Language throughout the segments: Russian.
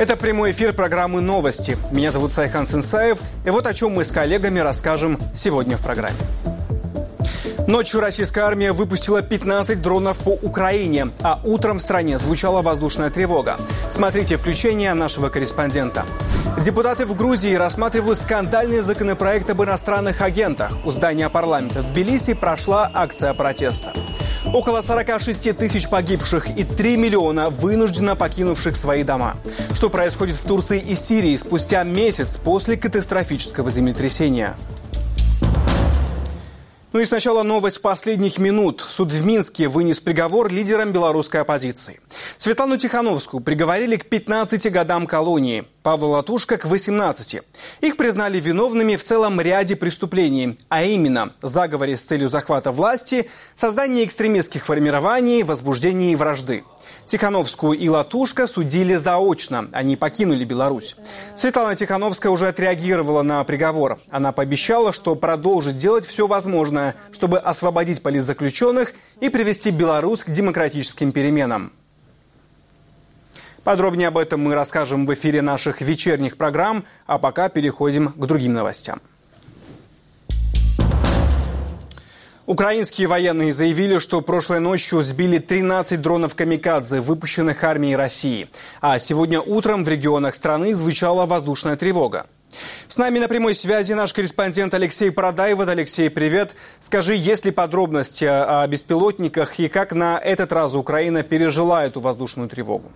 Это прямой эфир программы «Новости». Меня зовут Сайхан Сенсаев, и вот о чем мы с коллегами расскажем сегодня в программе. Ночью российская армия выпустила 15 дронов по Украине, а утром в стране звучала воздушная тревога. Смотрите включение нашего корреспондента. Депутаты в Грузии рассматривают скандальный законопроект об иностранных агентах. У здания парламента в Тбилиси прошла акция протеста. Около 46 тысяч погибших и 3 миллиона вынужденно покинувших свои дома. Что происходит в Турции и Сирии спустя месяц после катастрофического землетрясения? Ну и сначала новость последних минут. Суд в Минске вынес приговор лидерам белорусской оппозиции. Светлану Тихановскую приговорили к 15 годам колонии, Павла Латушко к 18. Их признали виновными в целом ряде преступлений, а именно заговоре с целью захвата власти, создании экстремистских формирований, возбуждении вражды. Тихановскую и Латушко судили заочно. Они покинули Беларусь. Светлана Тихановская уже отреагировала на приговор. Она пообещала, что продолжит делать все возможное, чтобы освободить политзаключенных и привести Беларусь к демократическим переменам. Подробнее об этом мы расскажем в эфире наших вечерних программ, а пока переходим к другим новостям. Украинские военные заявили, что прошлой ночью сбили 13 дронов «Камикадзе», выпущенных армией России. А сегодня утром в регионах страны звучала воздушная тревога. С нами на прямой связи наш корреспондент Алексей Парадаев. Алексей, привет. Скажи, есть ли подробности о беспилотниках и как на этот раз Украина пережила эту воздушную тревогу?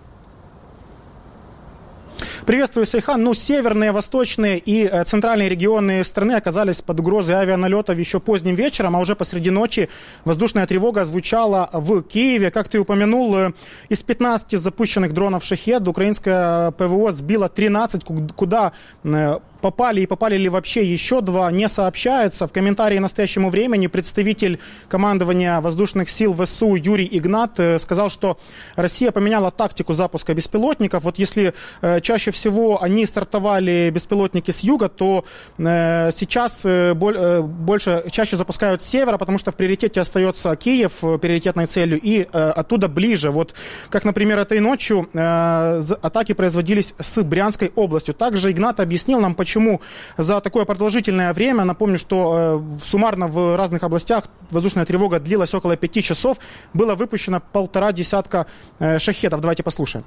Приветствую, Сайхан. Северные, восточные и центральные регионы страны оказались под угрозой авианалетов еще поздним вечером, а уже посреди ночи воздушная тревога звучала в Киеве. Как ты упомянул, из 15 запущенных дронов «Шахед» украинское ПВО сбило 13, куда попали ли вообще еще 2, не сообщается. В комментарии настоящему времени представитель командования воздушных сил ВСУ Юрий Игнат сказал, что Россия поменяла тактику запуска беспилотников. Вот если чаще всего они стартовали беспилотники с юга, то сейчас чаще запускают с севера, потому что в приоритете остается Киев приоритетной целью, и оттуда ближе. Вот как, например, этой ночью атаки производились с Брянской областью. Также Игнат объяснил нам, почему за такое продолжительное время, напомню, что суммарно в разных областях воздушная тревога длилась около 5 часов, было выпущено 1,5 десятка шахедов. Давайте послушаем.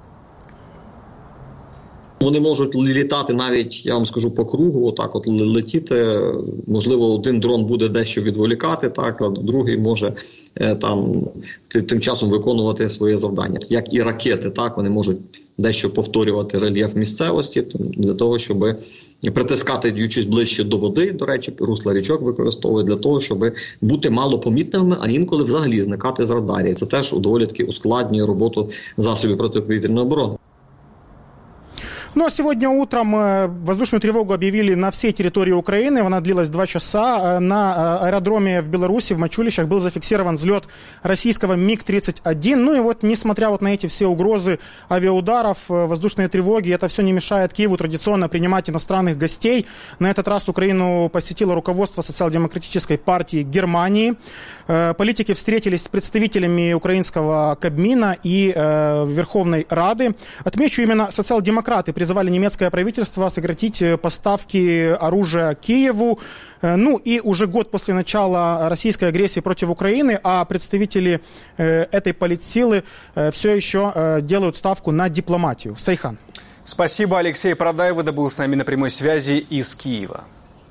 Вони можуть літати навіть, я вам скажу, по кругу, отак от летіти. Можливо, один дрон буде дещо відволікати, так, а другий може тим часом виконувати своє завдання. Як і ракети, так, вони можуть дещо повторювати рельєф місцевості для того, щоб притискати, діючись ближче до води, до речі, русла річок використовують для того, щоб бути малопомітними, а інколи взагалі зникати з радарів. Це теж доволі таки ускладнює роботу засобів протиповітряної оборони. Ну а сегодня утром воздушную тревогу объявили на всей территории Украины. Она длилась 2 часа. На аэродроме в Беларуси, в Мачулищах, был зафиксирован взлет российского МиГ-31. Ну и вот, несмотря вот на эти все угрозы авиаударов, воздушные тревоги, это все не мешает Киеву традиционно принимать иностранных гостей. На этот раз Украину посетило руководство социал-демократической партии Германии. Политики встретились с представителями украинского Кабмина и Верховной Рады. Отмечу, именно социал-демократы призывали немецкое правительство сократить поставки оружия Киеву. Ну и уже год после начала российской агрессии против Украины, а представители этой политсилы все еще делают ставку на дипломатию. Сайхан. Спасибо, Алексей Парадаев. Это был с нами на прямой связи из Киева.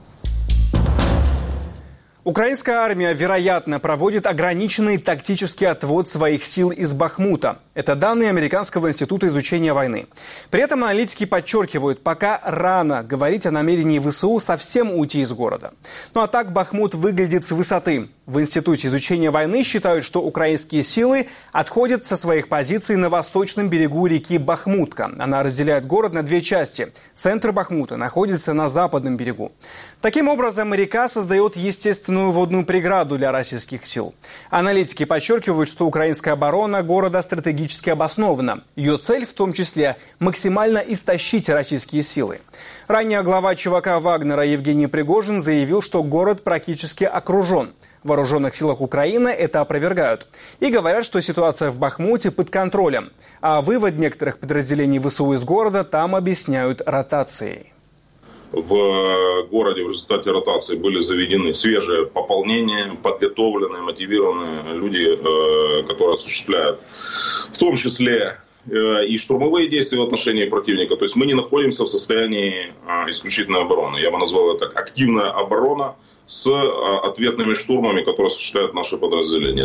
Украинская армия, вероятно, проводит ограниченный тактический отвод своих сил из Бахмута. Это данные Американского института изучения войны. При этом аналитики подчеркивают, пока рано говорить о намерении ВСУ совсем уйти из города. Ну а так Бахмут выглядит с высоты. В Институте изучения войны считают, что украинские силы отходят со своих позиций на восточном берегу реки Бахмутка. Она разделяет город на 2 части. Центр Бахмута находится на западном берегу. Таким образом, река создает естественную водную преграду для российских сил. Аналитики подчеркивают, что украинская оборона города стратегически стратегически обоснована. Ее цель в том числе максимально истощить российские силы. Ранее глава ЧВК Вагнера Евгений Пригожин заявил, что город практически окружен. В вооруженных силах Украины это опровергают и говорят, что ситуация в Бахмуте под контролем. А вывод некоторых подразделений ВСУ из города там объясняют ротацией. В городе в результате ротации были заведены свежие пополнения, подготовленные, мотивированные люди, которые осуществляют в том числе и штурмовые действия в отношении противника. То есть мы не находимся в состоянии исключительной обороны. Я бы назвал это активная оборона с ответными штурмами, которые осуществляют наши подразделения.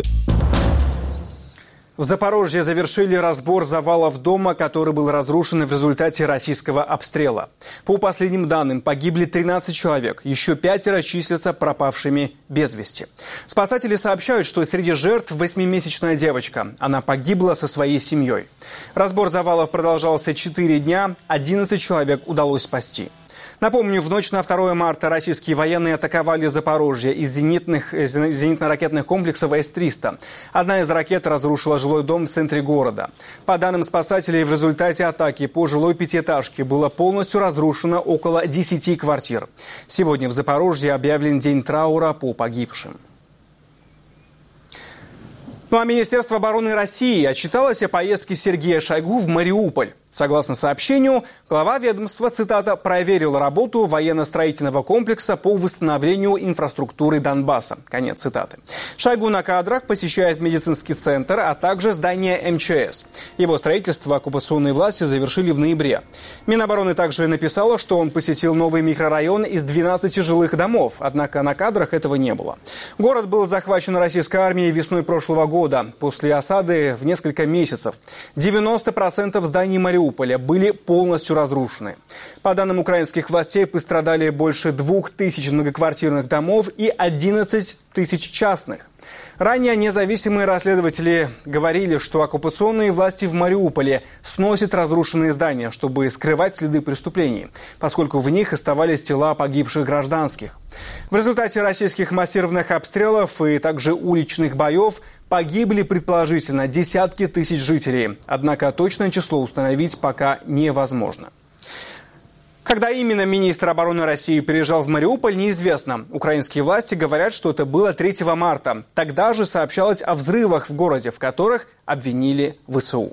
В Запорожье завершили разбор завалов дома, который был разрушен в результате российского обстрела. По последним данным, погибли 13 человек, еще 5 числятся пропавшими без вести. Спасатели сообщают, что среди жертв 8-месячная девочка. Она погибла со своей семьей. Разбор завалов продолжался 4 дня, 11 человек удалось спасти. Напомню, в ночь на 2 марта российские военные атаковали Запорожье из зенитно-ракетных комплексов С-300. Одна из ракет разрушила жилой дом в центре города. По данным спасателей, в результате атаки по жилой пятиэтажке было полностью разрушено около 10 квартир. Сегодня в Запорожье объявлен день траура по погибшим. Ну а Министерство обороны России отчиталось о поездке Сергея Шойгу в Мариуполь. Согласно сообщению, глава ведомства, цитата, «проверил работу военно-строительного комплекса по восстановлению инфраструктуры Донбасса». Конец цитаты. Шойгу на кадрах посещает медицинский центр, а также здание МЧС. Его строительство оккупационные власти завершили в ноябре. Минобороны также написала, что он посетил новый микрорайон из 12 жилых домов, однако на кадрах этого не было. Город был захвачен российской армией весной прошлого года, после осады в несколько месяцев. 90% зданий Мариуполя были полностью разрушены. По данным украинских властей, пострадали больше 2000 многоквартирных домов и 11 тысяч частных. Ранее независимые расследователи говорили, что оккупационные власти в Мариуполе сносят разрушенные здания, чтобы скрывать следы преступлений, поскольку в них оставались тела погибших гражданских. В результате российских массированных обстрелов и также уличных боев погибли предположительно десятки тысяч жителей. Однако точное число установить пока невозможно. Когда именно министр обороны России приезжал в Мариуполь, неизвестно. Украинские власти говорят, что это было 3 марта. Тогда же сообщалось о взрывах в городе, в которых обвинили ВСУ.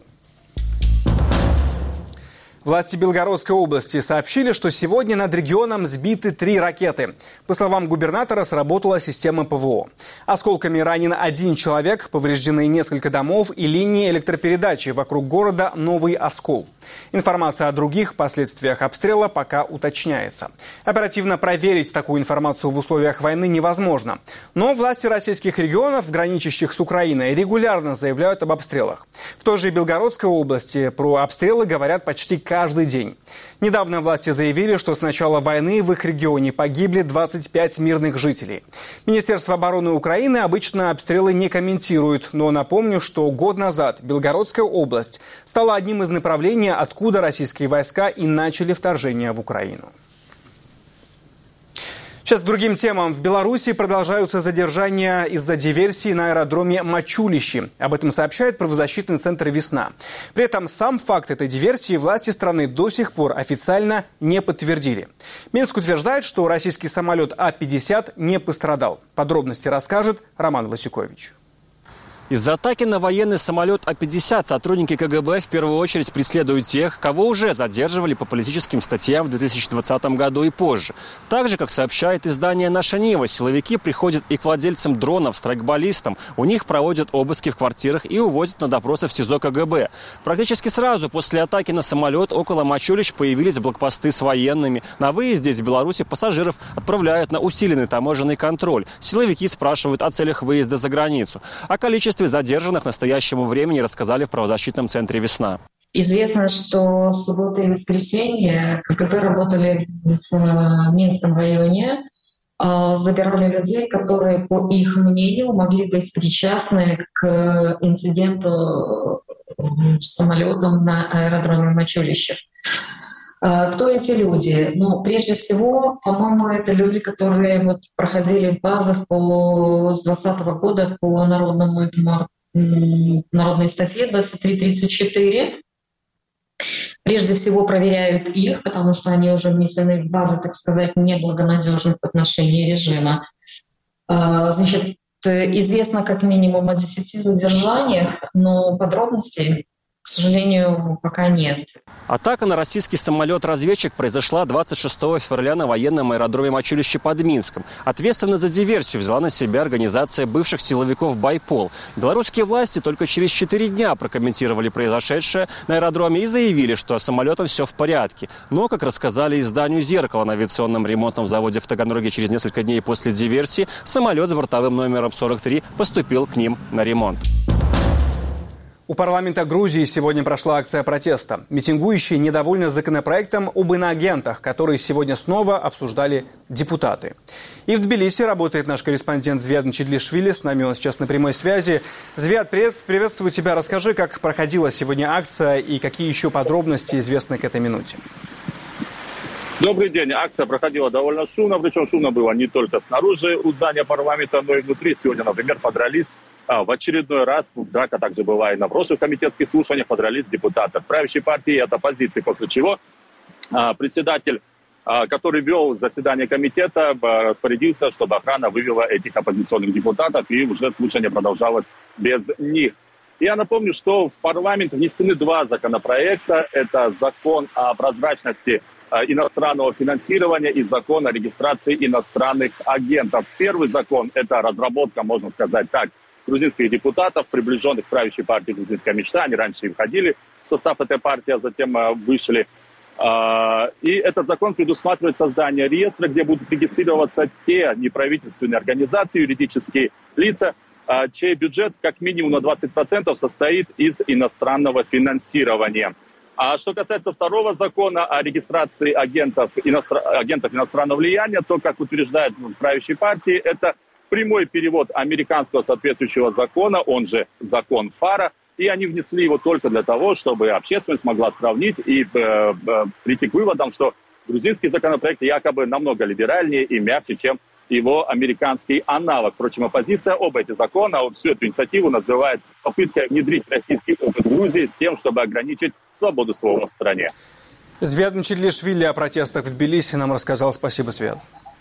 Власти Белгородской области сообщили, что сегодня над регионом сбиты 3 ракеты. По словам губернатора, сработала система ПВО. Осколками ранен 1 человек, повреждены несколько домов и линии электропередачи вокруг города Новый Оскол. Информация о других последствиях обстрела пока уточняется. Оперативно проверить такую информацию в условиях войны невозможно. Но власти российских регионов, граничащих с Украиной, регулярно заявляют об обстрелах. В той же Белгородской области про обстрелы говорят почти каждый день. Недавно власти заявили, что с начала войны в их регионе погибли 25 мирных жителей. Министерство обороны Украины обычно обстрелы не комментирует, но напомню, что год назад Белгородская область стала одним из направлений, откуда российские войска и начали вторжение в Украину. Сейчас к другим темам. В Беларуси продолжаются задержания из-за диверсии на аэродроме Мачулищи. Об этом сообщает правозащитный центр «Весна». При этом сам факт этой диверсии власти страны до сих пор официально не подтвердили. Минск утверждает, что российский самолет А-50 не пострадал. Подробности расскажет Роман Васюкович. Из-за атаки на военный самолет А-50 сотрудники КГБ в первую очередь преследуют тех, кого уже задерживали по политическим статьям в 2020 году и позже. Так же, как сообщает издание «Наша Нива», силовики приходят и к владельцам дронов, страйкболистам. У них проводят обыски в квартирах и увозят на допросы в СИЗО КГБ. Практически сразу после атаки на самолет около Мачулищ появились блокпосты с военными. На выезде из Беларуси пассажиров отправляют на усиленный таможенный контроль. Силовики спрашивают о целях выезда за границу. О количестве задержанных к настоящему времени рассказали в правозащитном центре «Весна». Известно, что в субботу и воскресенье КГБ работали в Минском районе, забирали людей, которые, по их мнению, могли быть причастны к инциденту с самолетом на аэродроме Мачулищев. Кто эти люди? Ну, прежде всего, по-моему, это люди, которые проходили в базах с 2020 года по народному этому народной статье 23-34. Прежде всего проверяют их, потому что они уже внесены в базы, так сказать, неблагонадежных в отношении режима. Значит, известно как минимум о 10 задержаниях, но подробностей, к сожалению, пока нет. Атака на российский самолет-разведчик произошла 26 февраля на военном аэродроме Мачулище под Минском. Ответственность за диверсию взяла на себя организация бывших силовиков «Байпол». Белорусские власти только через 4 дня прокомментировали произошедшее на аэродроме и заявили, что с самолетом все в порядке. Но, как рассказали изданию «Зеркало», на авиационном ремонтном заводе в Таганроге через несколько дней после диверсии самолет с бортовым номером 43 поступил к ним на ремонт. У парламента Грузии сегодня прошла акция протеста. Митингующие недовольны законопроектом об иноагентах, который сегодня снова обсуждали депутаты. И в Тбилиси работает наш корреспондент Звиад Нчедлишвили. С нами он сейчас на прямой связи. Звиад, приветствую тебя. Расскажи, как проходила сегодня акция и какие еще подробности известны к этой минуте. Добрый день. Акция проходила довольно шумно, причем шумно было не только снаружи у здания парламента, но и внутри. Сегодня, например, подрались в очередной раз, драка также была и на прошлых комитетских слушаниях, подрались депутаты от правящей партии и от оппозиции, после чего председатель, который вел заседание комитета, распорядился, чтобы охрана вывела этих оппозиционных депутатов, и уже слушание продолжалось без них. Я напомню, что в парламент внесены 2 законопроекта. Это закон о прозрачности иностранного финансирования и закон о регистрации иностранных агентов. Первый закон – это разработка, можно сказать так, грузинских депутатов, приближенных к правящей партии «Грузинская мечта». Они раньше и входили в состав этой партии, а затем вышли. И этот закон предусматривает создание реестра, где будут регистрироваться те неправительственные организации, юридические лица, чей бюджет как минимум на 20% состоит из иностранного финансирования. А что касается второго закона о регистрации агентов иностранного влияния, то, как утверждает в правящей партии, это прямой перевод американского соответствующего закона, он же закон ФАРа, и они внесли его только для того, чтобы общественность могла сравнить и прийти к выводам, что грузинский законопроект якобы намного либеральнее и мягче, чем его американский аналог. Впрочем, оппозиция оба эти закона, всю эту инициативу называет попыткой внедрить российский опыт в Грузии с тем, чтобы ограничить свободу слова в стране. Звиад Нчедлишвили о протестах в Тбилиси нам рассказал. Спасибо, Звиад.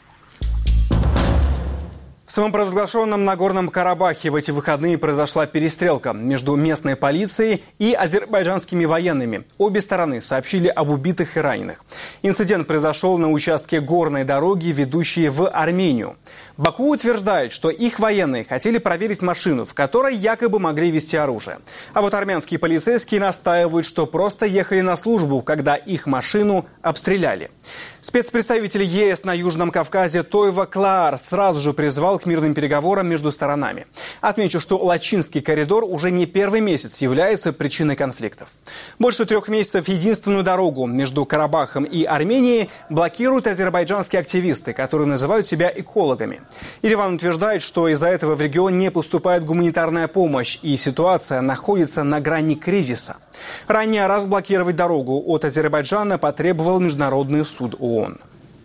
В самопровозглашенном Нагорном Карабахе в эти выходные произошла перестрелка между местной полицией и азербайджанскими военными. Обе стороны сообщили об убитых и раненых. Инцидент произошел на участке горной дороги, ведущей в Армению. Баку утверждает, что их военные хотели проверить машину, в которой якобы могли везти оружие. А вот армянские полицейские настаивают, что просто ехали на службу, когда их машину обстреляли. Спецпредставитель ЕС на Южном Кавказе Тойва Клаар сразу же призвал к мирным переговорам между сторонами. Отмечу, что Лачинский коридор уже не первый месяц является причиной конфликтов. Больше 3 месяцев единственную дорогу между Карабахом и Арменией блокируют азербайджанские активисты, которые называют себя экологами. Ереван утверждает, что из-за этого в регион не поступает гуманитарная помощь, и ситуация находится на грани кризиса. Ранее разблокировать дорогу от Азербайджана потребовал Международный суд ООН.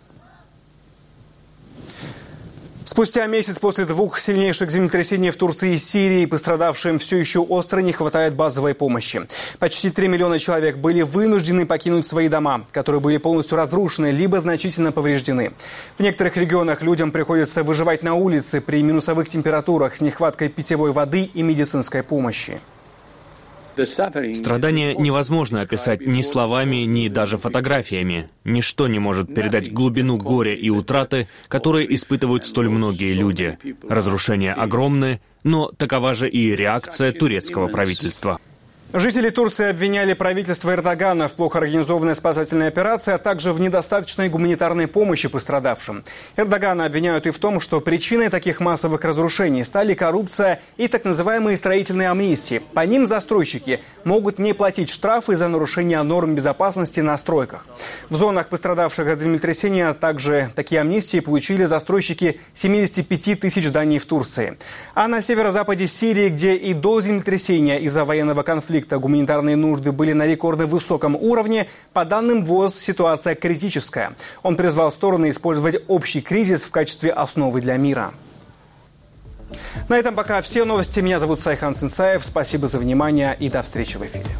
Спустя месяц после 2 сильнейших землетрясений в Турции и Сирии пострадавшим все еще остро не хватает базовой помощи. Почти 3 миллиона человек были вынуждены покинуть свои дома, которые были полностью разрушены либо значительно повреждены. В некоторых регионах людям приходится выживать на улице при минусовых температурах с нехваткой питьевой воды и медицинской помощи. Страдания невозможно описать ни словами, ни даже фотографиями. Ничто не может передать глубину горя и утраты, которые испытывают столь многие люди. Разрушения огромны, но такова же и реакция турецкого правительства. Жители Турции обвиняли правительство Эрдогана в плохо организованной спасательной операции, а также в недостаточной гуманитарной помощи пострадавшим. Эрдогана обвиняют и в том, что причиной таких массовых разрушений стали коррупция и так называемые строительные амнистии. По ним застройщики могут не платить штрафы за нарушение норм безопасности на стройках. В зонах, пострадавших от землетрясения, также такие амнистии получили застройщики 75 тысяч зданий в Турции. А на северо-западе Сирии, где и до землетрясения из-за военного конфликта гуманитарные нужды были на рекордно высоком уровне, по данным ВОЗ, ситуация критическая. Он призвал стороны использовать общий кризис в качестве основы для мира. На этом пока все новости. Меня зовут Сайхан Сенсаев. Спасибо за внимание и до встречи в эфире.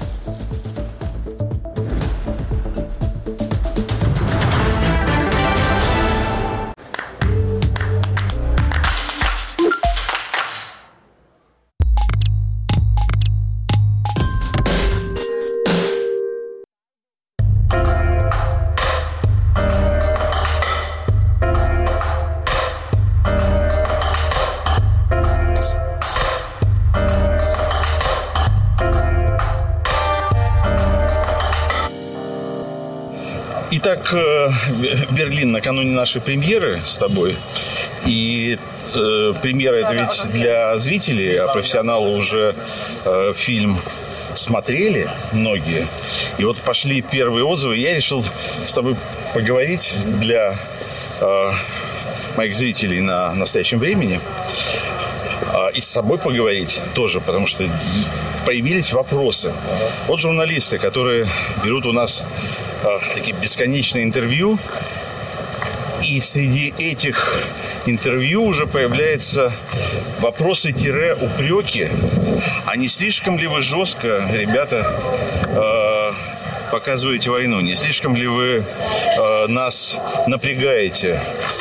Итак, Берлин накануне нашей премьеры с тобой. И премьера это ведь для зрителей, а профессионалы уже фильм смотрели многие. И вот пошли первые отзывы. Я решил с тобой поговорить для моих зрителей на настоящем времени. И с собой поговорить тоже, потому что появились вопросы. Вот журналисты, которые берут у нас такие бесконечные интервью, и среди этих интервью уже появляются вопросы-упреки. А не слишком ли вы жестко, ребята, показываете войну? Не слишком ли вы нас напрягаете?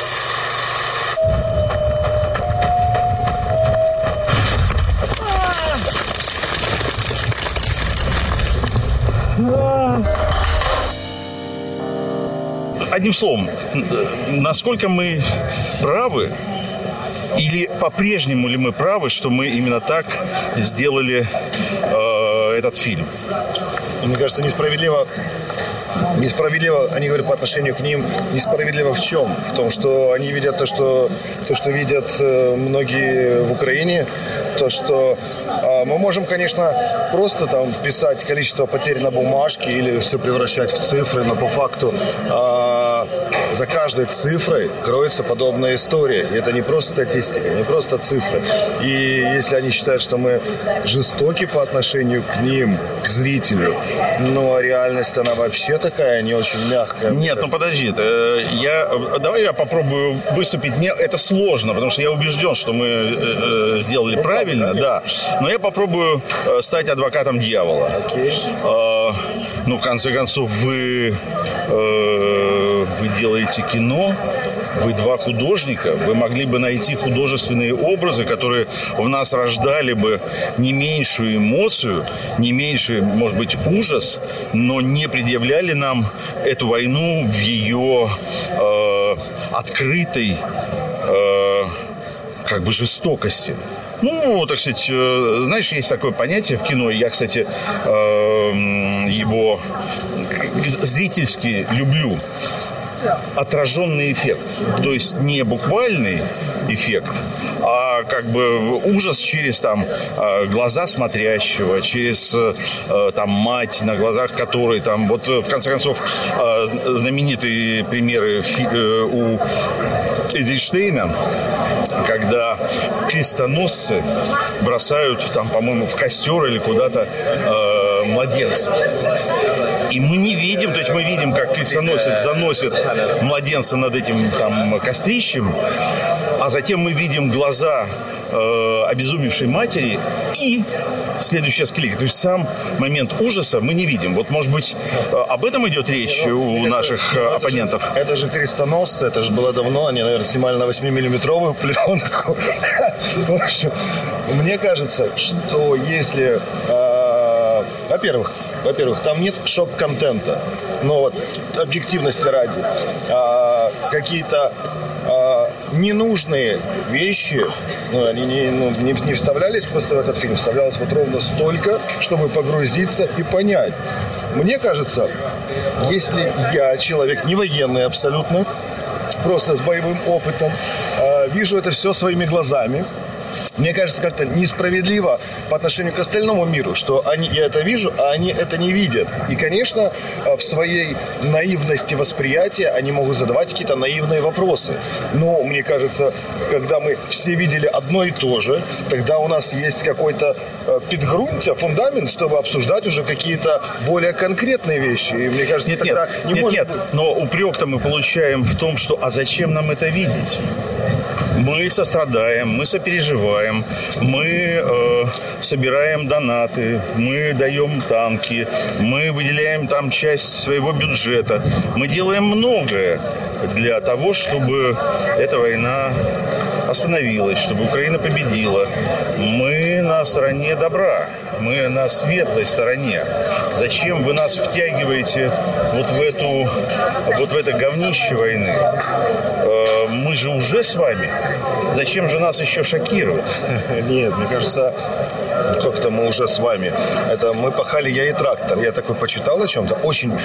Одним словом, насколько мы правы, или по-прежнему ли мы правы, что мы именно так сделали этот фильм? Мне кажется, несправедливо, они говорят по отношению к ним, несправедливо в чем? В том, что они видят то, что видят многие в Украине, то, что мы можем, конечно, просто там писать количество потерь на бумажке или все превращать в цифры, но по факту за каждой цифрой кроется подобная история. И это не просто статистика, не просто цифры. И если они считают, что мы жестоки по отношению к ним, к зрителю, ну а реальность, она вообще такая не очень мягкая. Нет, ну подожди, давай я попробую выступить. Мне это сложно, потому что я убежден, что мы сделали правильно, да. Но я попробую стать адвокатом дьявола. Ну, в конце концов, вы делаете кино, вы два художника, вы могли бы найти художественные образы, которые в нас рождали бы не меньшую эмоцию, не меньший, может быть, ужас, но не предъявляли нам эту войну в ее открытой как бы жестокости. Ну, так сказать, знаешь, есть такое понятие в кино, я, кстати, его зрительски люблю. Отраженный эффект. То есть не буквальный эффект, а как бы ужас через там глаза смотрящего, через там мать, на глазах которой там, вот в конце концов знаменитые примеры у Эйзенштейна, когда крестоносцы бросают там, по-моему, в костер или куда-то младенца. И мы не видим, то есть мы видим, как крестоносец заносит младенца над этим там кострищем, а затем мы видим глаза обезумевшей матери и следующая склейка. То есть сам момент ужаса мы не видим. Вот, может быть, об этом идет речь у наших оппонентов? Это же крестоносцы, это же было давно. Они, наверное, снимали на 8-миллиметровую пленку. В общем, мне кажется, что если... Во-первых, там нет шок-контента. Но вот объективности ради. Какие-то ненужные вещи, они не вставлялись просто в этот фильм. Вставлялось вот ровно столько, чтобы погрузиться и понять. Мне кажется, если я человек не военный абсолютно, просто с боевым опытом, вижу это все своими глазами, мне кажется, как-то несправедливо по отношению к остальному миру, что я это вижу, а они это не видят. И, конечно, в своей наивности восприятия они могут задавать какие-то наивные вопросы. Но, мне кажется, когда мы все видели одно и то же, тогда у нас есть какой-то подґрунтие, фундамент, чтобы обсуждать уже какие-то более конкретные вещи. И, мне кажется, нет, но упрек-то мы получаем в том, что «а зачем нам это видеть?» Мы сострадаем, мы сопереживаем. закрываем, мы собираем донаты, мы даем танки, мы выделяем там часть своего бюджета. Мы делаем многое для того, чтобы эта война остановилась, чтобы Украина победила. Мы на стороне добра, мы на светлой стороне. Зачем вы нас втягиваете вот в это говнище войны? Мы же уже с вами. Зачем же нас еще шокировать? Нет, мне кажется, как-то мы уже с вами. Это мы пахали «Я и трактор». Я такой почитал о чем-то.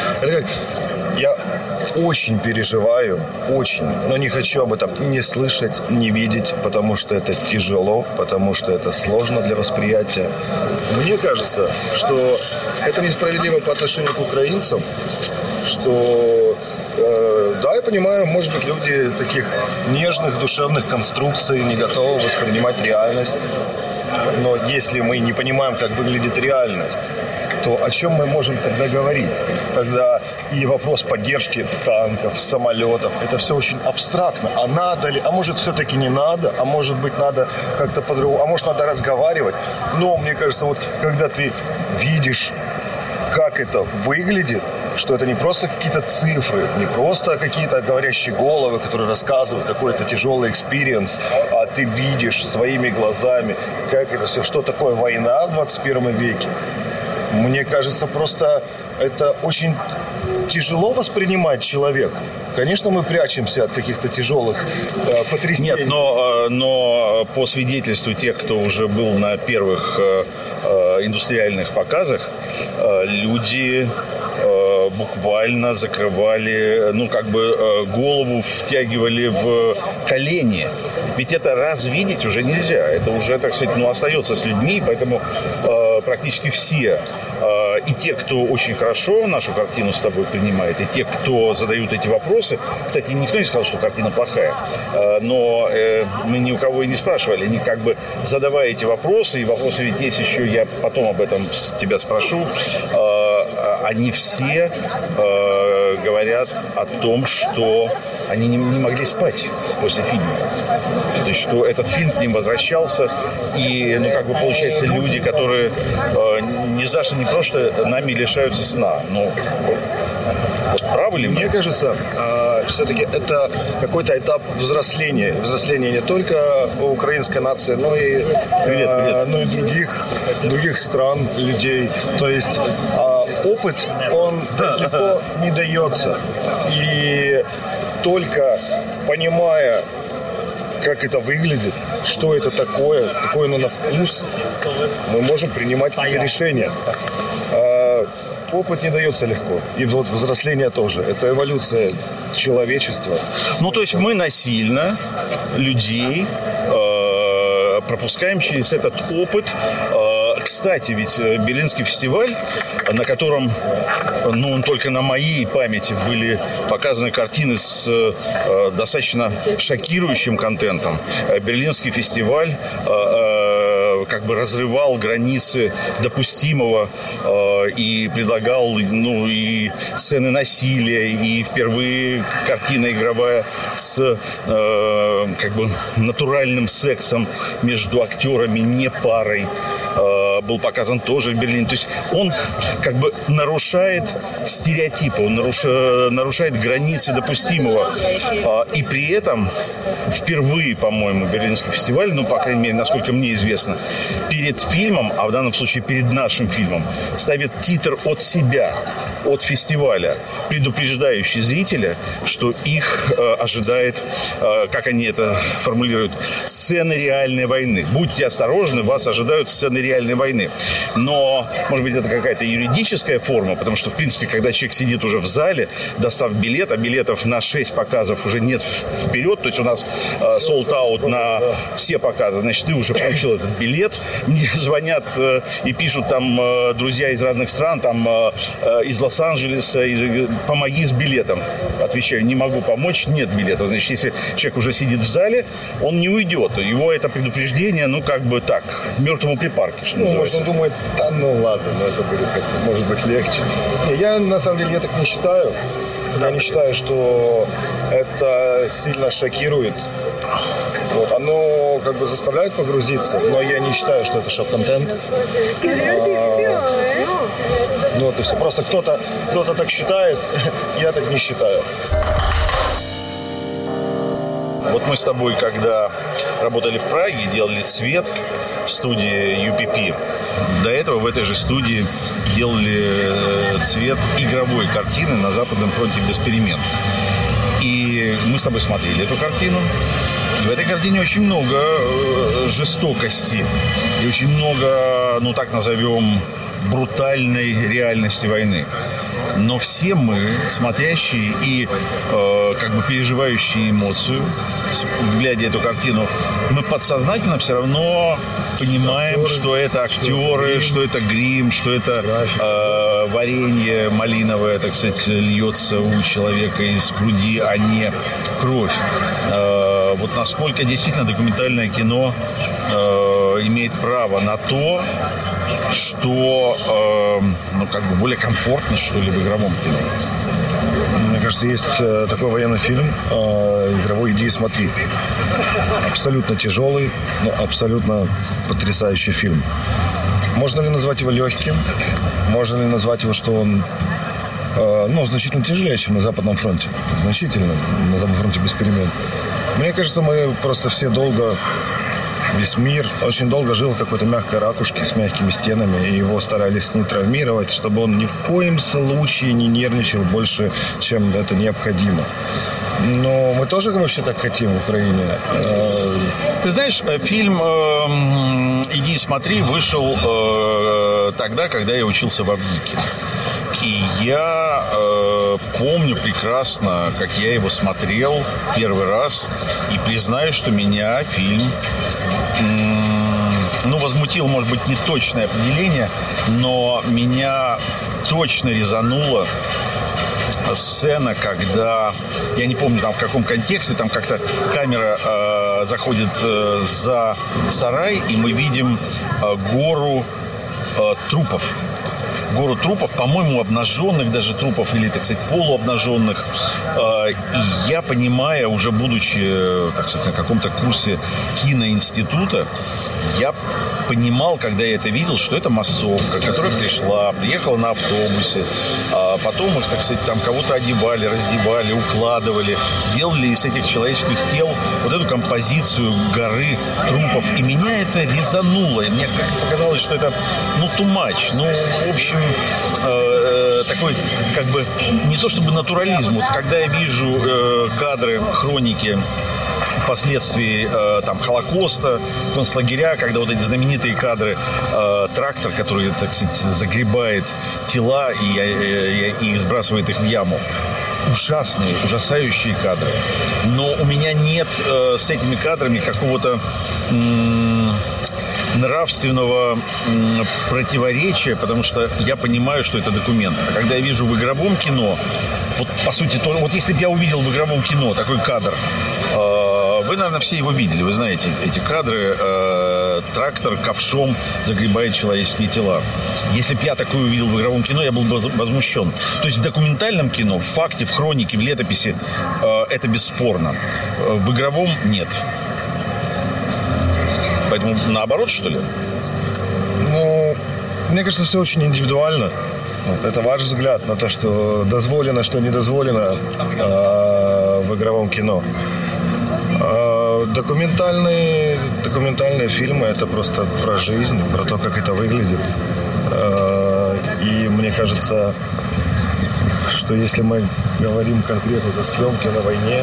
Я очень переживаю, но не хочу об этом не слышать, не видеть, потому что это тяжело, потому что это сложно для восприятия. Мне кажется, что это несправедливо по отношению к украинцам, что... Да, я понимаю, может быть, люди таких нежных душевных конструкций не готовы воспринимать реальность. Но если мы не понимаем, как выглядит реальность, то о чем мы можем тогда говорить? Когда и вопрос поддержки танков, самолетов, это все очень абстрактно. А надо ли? А может, все-таки не надо? А может быть, надо как-то по-другому? А может, надо разговаривать? Но, мне кажется, вот когда ты видишь, как это выглядит, что это не просто какие-то цифры, не просто какие-то говорящие головы, которые рассказывают какой-то тяжелый экспириенс, а ты видишь своими глазами, как это все, что такое война в 21 веке. Мне кажется, просто это очень тяжело воспринимать человеку. Конечно, мы прячемся от каких-то тяжелых потрясений. Нет, но по свидетельству тех, кто уже был на первых индустриальных показах, люди буквально закрывали, голову втягивали в колени. Ведь это развидеть уже нельзя. Это уже, так сказать, остается с людьми, поэтому практически все, и те, кто очень хорошо нашу картину с тобой принимает, и те, кто задают эти вопросы. Кстати, никто не сказал, что картина плохая, но мы ни у кого и не спрашивали. Они как бы задавая эти вопросы, и вопросы ведь есть еще, я потом об этом тебя спрошу, они все говорят о том, что они не могли спать после фильма. То есть, что этот фильм к ним возвращался, и, получается, люди, которые ни за что, не просто нами лишаются сна. Но правы ли мы? Мне кажется, все-таки это какой-то этап взросления. Взросления не только украинской нации, но и, но и других стран, людей. То есть опыт, он легко не дается. И только понимая, как это выглядит, что это такое, какой оно на вкус, мы можем принимать какие-то решения. Опыт не дается легко. И вот взросление тоже. Это эволюция человечества. То есть мы насильно людей пропускаем через этот опыт. Кстати, ведь Берлинский фестиваль, на котором, только на моей памяти были показаны картины с достаточно шокирующим контентом. Берлинский фестиваль разрывал границы допустимого и предлагал, и сцены насилия, и впервые картина игровая с натуральным сексом между актерами, не парой, был показан тоже в Берлине. То есть он нарушает стереотипы, он нарушает границы допустимого. И при этом впервые, по-моему, Берлинский фестиваль, по крайней мере, насколько мне известно, перед фильмом, а в данном случае перед нашим фильмом, ставит титр от себя, от фестиваля, предупреждающий зрителя, что их ожидает, как они это формулируют, сцены реальной войны. Будьте осторожны, вас ожидают сцены реальной войны. Но, может быть, это какая-то юридическая форма, потому что, в принципе, когда человек сидит уже в зале, достав билет, а билетов на 6 показов уже нет вперед, то есть у нас sold out на все показы, значит, ты уже получил этот билет, мне звонят и пишут там друзья из разных стран, там из Лос-Анджелеса, помоги с билетом. Отвечаю, не могу помочь, нет билета. Значит, если человек уже сидит в зале, он не уйдет. Его это предупреждение, мертвому припарке, что называется. Может, он думает, ладно, это будет может быть легче. Я, на самом деле, я так не считаю. Я не считаю, что это сильно шокирует. Вот, оно как бы заставляет погрузиться, но я не считаю, что это шок-контент. Вот и все. Просто кто-то так считает, я так не считаю. Вот мы с тобой, когда работали в Праге, делали цвет в студии UPP. До этого в этой же студии делали цвет игровой картины «На Западном фронте без перемен». И мы с тобой смотрели эту картину. И в этой картине очень много жестокости и очень много, ну так назовем, брутальной реальности войны. Но все мы, смотрящие и как бы переживающие эмоцию, глядя эту картину, мы подсознательно все равно понимаем, что это актеры, что это грим, что это варенье малиновое, так сказать, льется у человека из груди, а не кровь. Вот насколько действительно документальное кино имеет право на то, что, ну, как бы более комфортно, что ли, в игровом кино. Мне кажется, есть такой военный фильм «Игровой, иди и смотри». Абсолютно тяжелый, но абсолютно потрясающий фильм. Можно ли назвать его легким? Можно ли назвать его, что он значительно тяжелее, чем на Западном фронте? Значительно. На Западном фронте без перемен. Мне кажется, мы просто все весь мир очень долго жил в какой-то мягкой ракушке с мягкими стенами, и его старались не травмировать, чтобы он ни в коем случае не нервничал больше, чем это необходимо. Но мы тоже вообще так хотим в Украине. Ты знаешь, фильм «Иди и смотри» вышел тогда, когда я учился в Авдике. И я помню прекрасно, как я его смотрел первый раз. И признаю, что меня фильм, возмутил, может быть, не точное определение, но меня точно резануло сцена, когда, я не помню там в каком контексте, там как-то камера заходит за сарай, и мы видим гору трупов. Гору трупов, по-моему, обнаженных даже трупов, или, так сказать, полуобнаженных. И я, понимая, уже будучи, так сказать, на каком-то курсе киноинститута, я понимал, когда я это видел, что это массовка, которая приехала на автобусе, потом их, так сказать, там кого-то одевали, раздевали, укладывали, делали из этих человеческих тел вот эту композицию горы трупов. И меня это резануло. И мне как-то показалось, что это, too much. В общем, такой, как бы, не то чтобы натурализм. Вот когда я вижу кадры, хроники последствий Холокоста, концлагеря, когда вот эти знаменитые кадры, трактор, который, так сказать, загребает тела и сбрасывает их в яму. Ужасные, ужасающие кадры. Но у меня нет с этими кадрами какого-то нравственного противоречия, потому что я понимаю, что это документ. А когда я вижу в игровом кино, вот по сути, вот если бы я увидел в игровом кино такой кадр, вы, наверное, все его видели, вы знаете эти кадры, трактор ковшом загребает человеческие тела. Если бы я такое увидел в игровом кино, я был бы возмущен. То есть в документальном кино, в факте, в хронике, в летописи это бесспорно. В игровом нет. Поэтому наоборот, что ли? Мне кажется, все очень индивидуально. Это ваш взгляд на то, что дозволено, что не дозволено в игровом кино. Документальные фильмы – это просто про жизнь, про то, как это выглядит. И мне кажется, что если мы говорим конкретно за съемки на войне,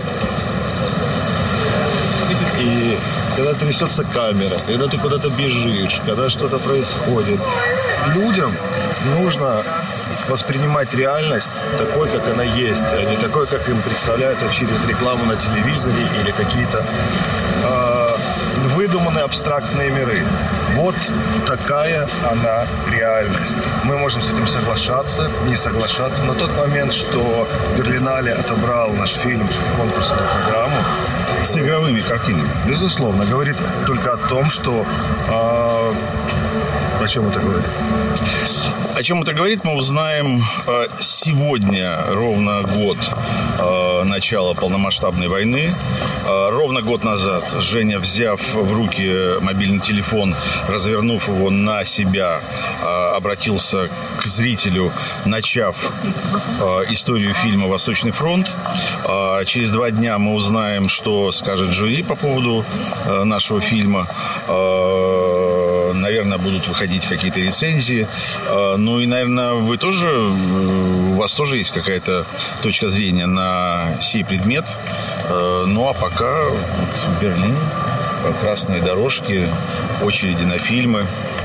и когда трясется камера, когда ты куда-то бежишь, когда что-то происходит, людям нужно воспринимать реальность такой, как она есть, а не такой, как им представляют через рекламу на телевизоре или какие-то выдуманные абстрактные миры. Вот такая она реальность. Мы можем с этим соглашаться, не соглашаться. Но тот момент, что Берлинале отобрал наш фильм в конкурсную программу с игровыми картинами, безусловно, говорит только о том, что О чем это говорит? О чем это говорит, мы узнаем сегодня, ровно год начала полномасштабной войны. Ровно год назад Женя, взяв в руки мобильный телефон, развернув его на себя, обратился к зрителю, начав историю фильма «Восточный фронт». Через 2 дня мы узнаем, что скажет жюри по поводу нашего фильма. Наверное, будут выходить какие-то рецензии. Ну и, наверное, у вас тоже есть какая-то точка зрения на сей предмет. Ну а пока в Берлине красные дорожки, очереди на фильмы.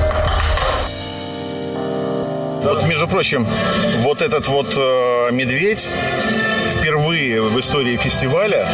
Вот, между прочим, вот этот вот медведь впервые в истории фестиваля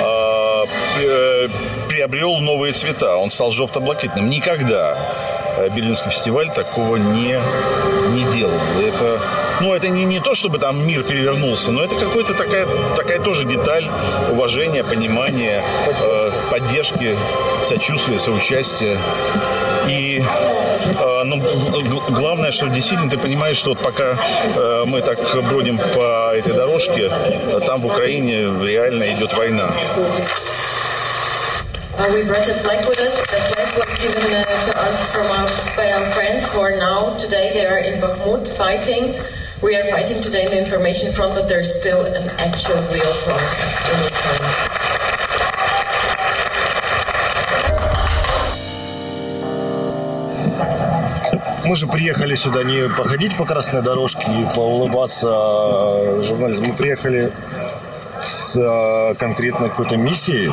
приобрел новые цвета. Он стал желто-блакитным. Никогда Берлинский фестиваль такого не делал. Это не то, чтобы там мир перевернулся, но это какая-то такая тоже деталь уважения, понимания, поддержки, сочувствия, соучастия. И главное, что действительно ты понимаешь, что вот пока мы так бродим по этой дорожке, там в Украине реально идет война. We brought a flag with us. The flag was given to us by our friends who are now, today they are in Bakhmut fighting. We are fighting today in the information front, but there's still an actual real front in Ukraine. Мы же приехали сюда не походить по красной дорожке и поулыбаться журналистам. Мы приехали с конкретной какой-то миссией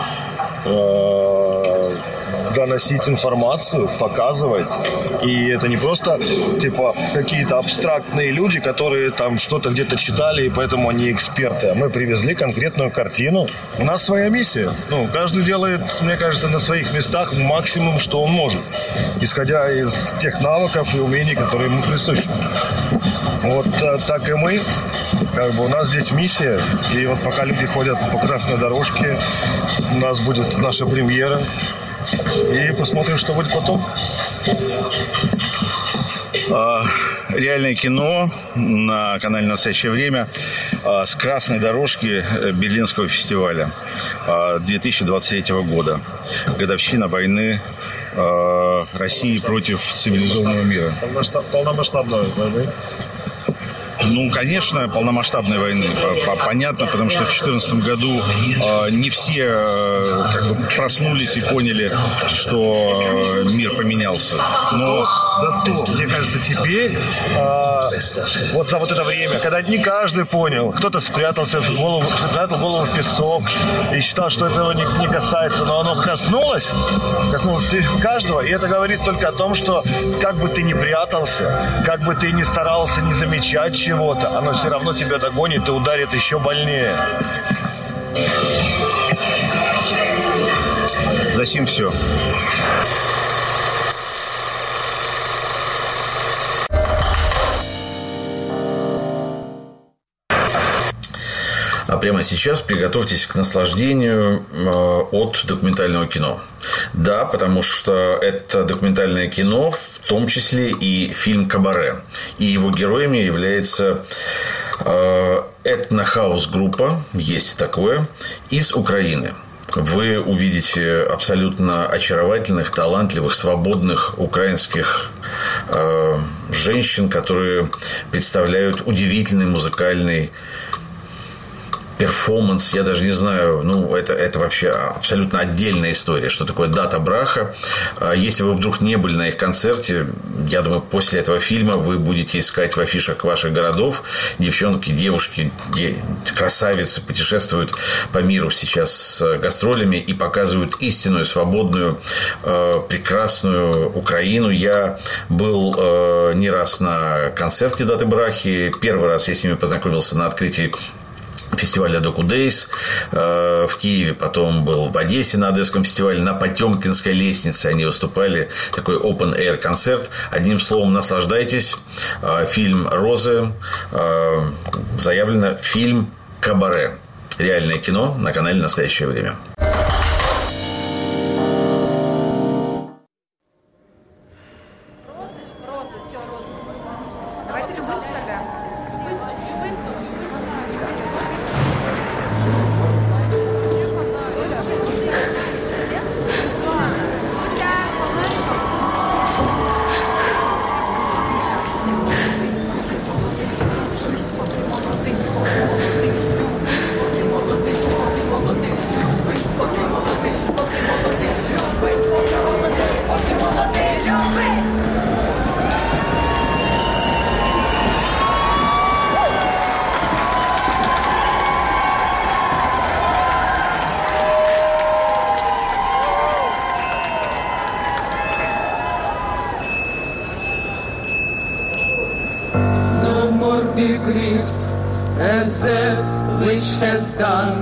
доносить информацию, показывать. И это не просто какие-то абстрактные люди, которые там что-то где-то читали, и поэтому они эксперты. А мы привезли конкретную картину. У нас своя миссия. Каждый делает, мне кажется, на своих местах максимум, что он может, исходя из тех навыков и умений, которые ему присущи. Вот так и мы. У нас здесь миссия. И вот пока люди ходят по красной дорожке, у нас будет наша премьера. И посмотрим, что будет потом. Реальное кино на канале «Настоящее время» с красной дорожки Берлинского фестиваля 2023 года. Годовщина войны России против цивилизованного мира. Полномасштабной войны. Конечно, полномасштабной войны. Понятно, потому что в 2014 году не все проснулись и поняли, что мир поменялся. Но зато, мне кажется, теперь вот за вот это время, когда не каждый понял, кто-то спрятал голову в песок и считал, что этого не касается, но оно коснулось каждого, и это говорит только о том, что как бы ты ни прятался, как бы ты ни старался не замечать чего-то, оно все равно тебя догонит и ударит еще больнее. Засим все. А прямо сейчас приготовьтесь к наслаждению от документального кино. Да, потому что это документальное кино, в том числе и фильм «Кабаре». И его героями является этно-хаус-группа, есть такое, из Украины. Вы увидите абсолютно очаровательных, талантливых, свободных украинских женщин, которые представляют удивительный музыкальный перформанс, я даже не знаю, это вообще абсолютно отдельная история, что такое дата браха. Если вы вдруг не были на их концерте, я думаю, после этого фильма вы будете искать в афишах ваших городов. Девчонки, девушки, красавицы путешествуют по миру сейчас с гастролями и показывают истинную, свободную, прекрасную Украину. Я был не раз на концерте даты брахи. Первый раз я с ними познакомился на открытии фестиваля Доку Дейс в Киеве, потом был в Одессе на Одесском фестивале, на Потемкинской лестнице они выступали, такой open-air концерт. Одним словом, наслаждайтесь. Фильм «Розы», заявлено фильм «Кабаре». Реальное кино на канале «Настоящее время». has done.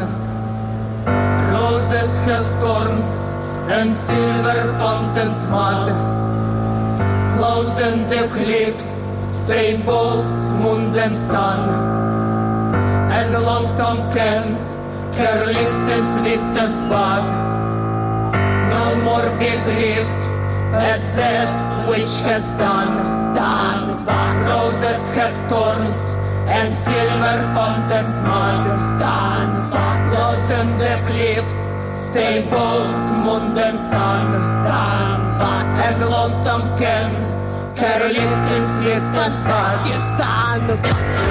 Roses have thorns and silver fountains mud. Clouds and eclipse, stables, moon and sun. And lonesome can, careless and sweet as bud. No more be grieved at that which has done. Roses have thorns and silver fountains mud. Clouds and eclipse, stables, moon and sun. And lonesome can, careless and sweet as bud.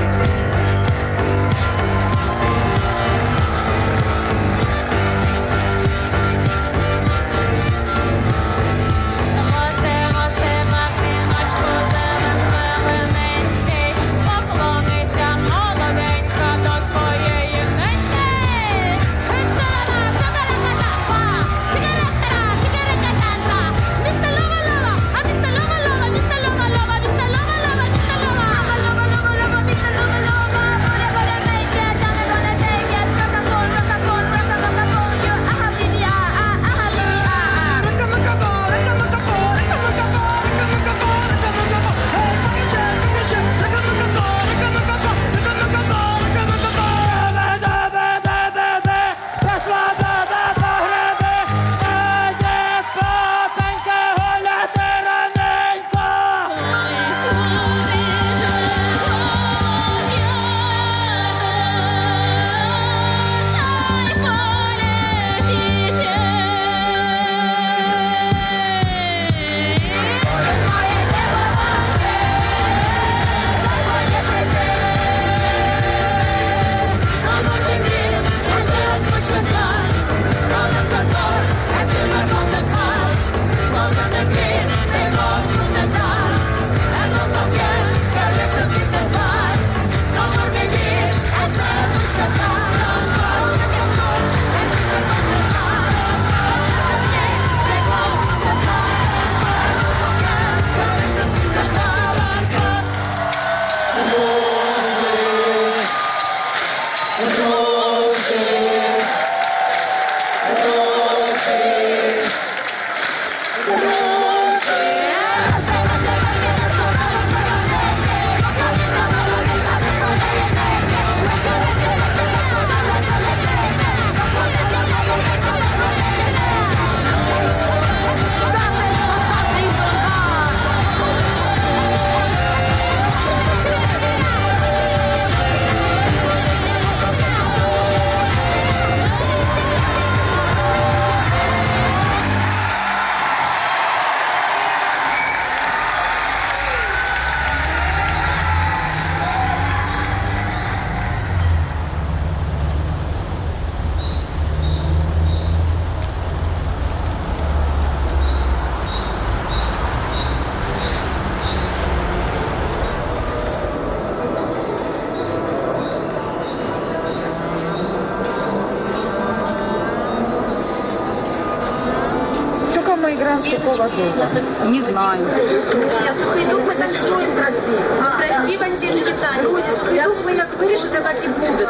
Не знаю. Нет, иду, мы танцуем красиво. Красиво сидите танец. Иду, вы как вырежете, так и будут.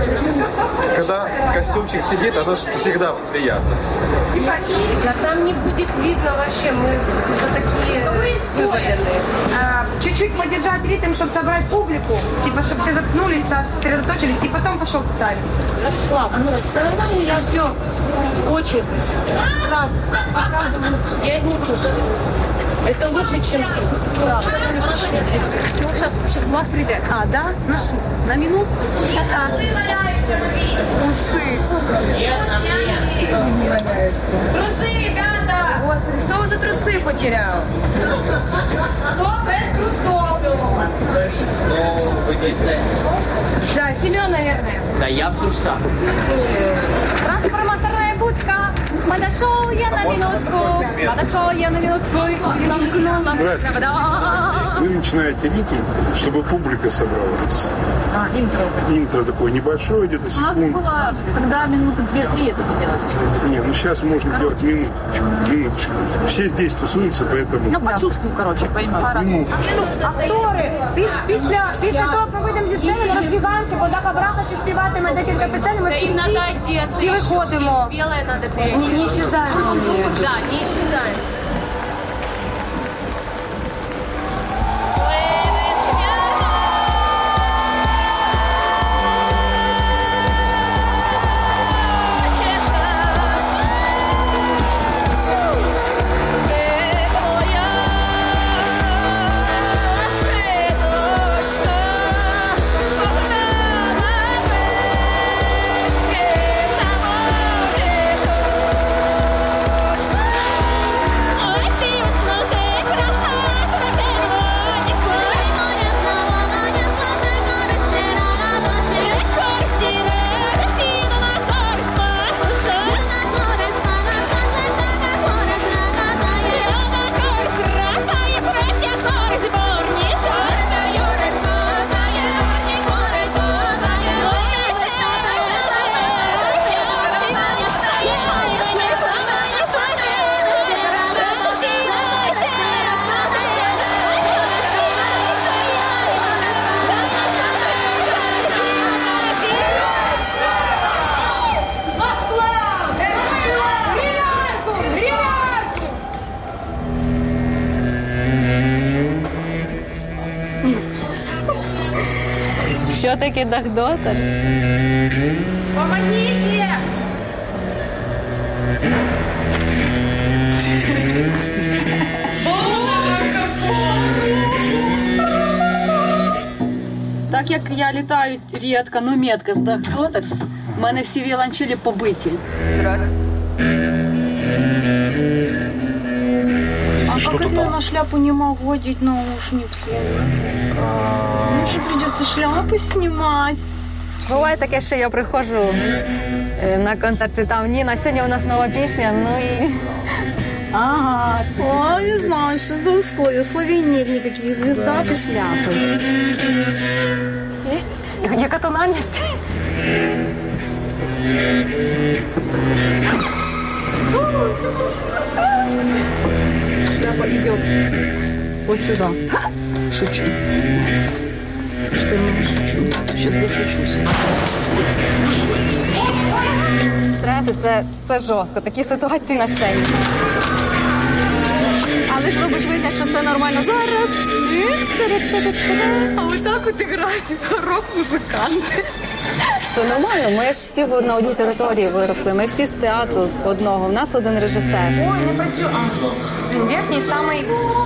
Когда костюмчик сидит, оно всегда приятно. Да там не будет видно вообще, мы тут уже такие вываленные. Чуть-чуть поддержать ритм, чтобы собрать публику, типа, чтобы все заткнулись, сосредоточились, и потом пошел таймер. Расслабься. Все нормально, я все. Очень правда. Я не буду. Это лучше, чем Сейчас Влад придет. А, да? Ну, на минутку. Усы. Трусы, ребята! Господи, кто уже трусы потерял? Кто без трусов? Да, Семен, наверное. Да я в трусах. Трансформаторная будка. Подошел я на минутку, Вы начинаете ритм, чтобы публика собралась. Интро такое небольшое, где-то секунд. У нас было, когда минуты 2-3 это делать. Не, ну сейчас можно делать минуточку. Все здесь тусуются, поэтому... Ну, почувствую, короче, пойму. Актори, після того, як ми вийдемо зі сцени, ми розбігаємося, бо так Абраха чи співатиме декілька пісень, ми всі виходимо. Белое надо переодеться. Не исчезаем. Да, не исчезаем. Що таке Дахдотерс? Помогите! Так як я літаю рідко, ну метко з Дахдотерс, в мене всі віолончелі побиті. Страсть. А как это я на шляпу не могу одеть наушники? Мне же придется шляпу снимать. Буває таке, що я приходжу на концерти, там Ніна, сьогодні у нас нова пісня, ну і... Ага. О, не знаю, что за условия. Условий нет никаких. Звезда, ты шляпа. Яка тональність? Шляпа идет вот сюда. Шучу. Что я не шучу? Сейчас я шучу. Стреси це жорстко, такі ситуації на сцені. Але ж робиш вигляд, що все нормально. Зараз. А вот так вот играют рок-музиканти. Це нормально, ми ж всі на одній території виросли. Ми всі з театру з одного. У нас один режисер. Ой, не працює. Верхній самий...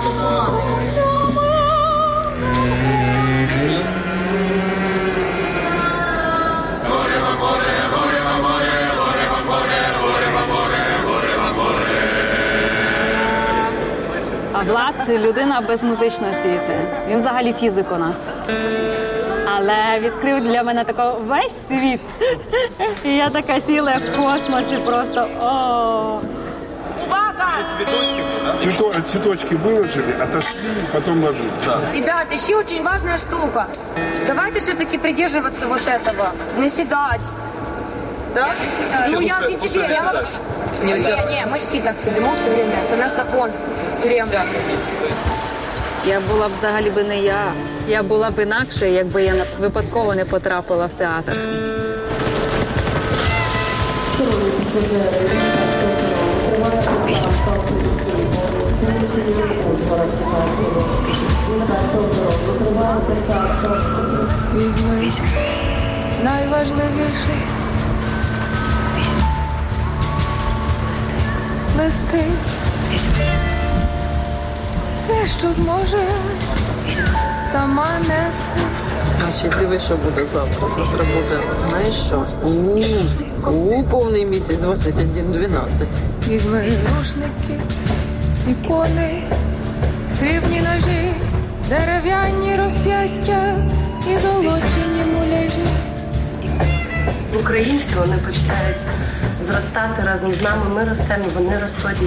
А Влад – людина без музичної освіти. Він взагалі фізик у нас. Але відкрив для мене такий весь світ. І я така сіла як в космосі просто. О. Увага! Цветочки выложили, отошли, потом ложили. Да. Ребят, еще очень важная штука. Давайте все-таки придерживаться вот этого. Наседать. Да? Ну, я не тебе, я вам... Не, мы все так сидимо все время. Это наш закон тюремный. Я була б взагалі би не я. Я була б інакше, якби я випадково не потрапила в театр. Візьми найважливіший листи. Все, що зможе сама нести. Значить, дивись, що буде завтра. Завтра буде, знаєш що? Повний місяць, 21-12. Візьми рушники, ікони, срібні ножі, дерев'яні розп'яття і золочені муляжі. Українці, вони починають зростати разом з нами. Ми ростемо, вони ростуть.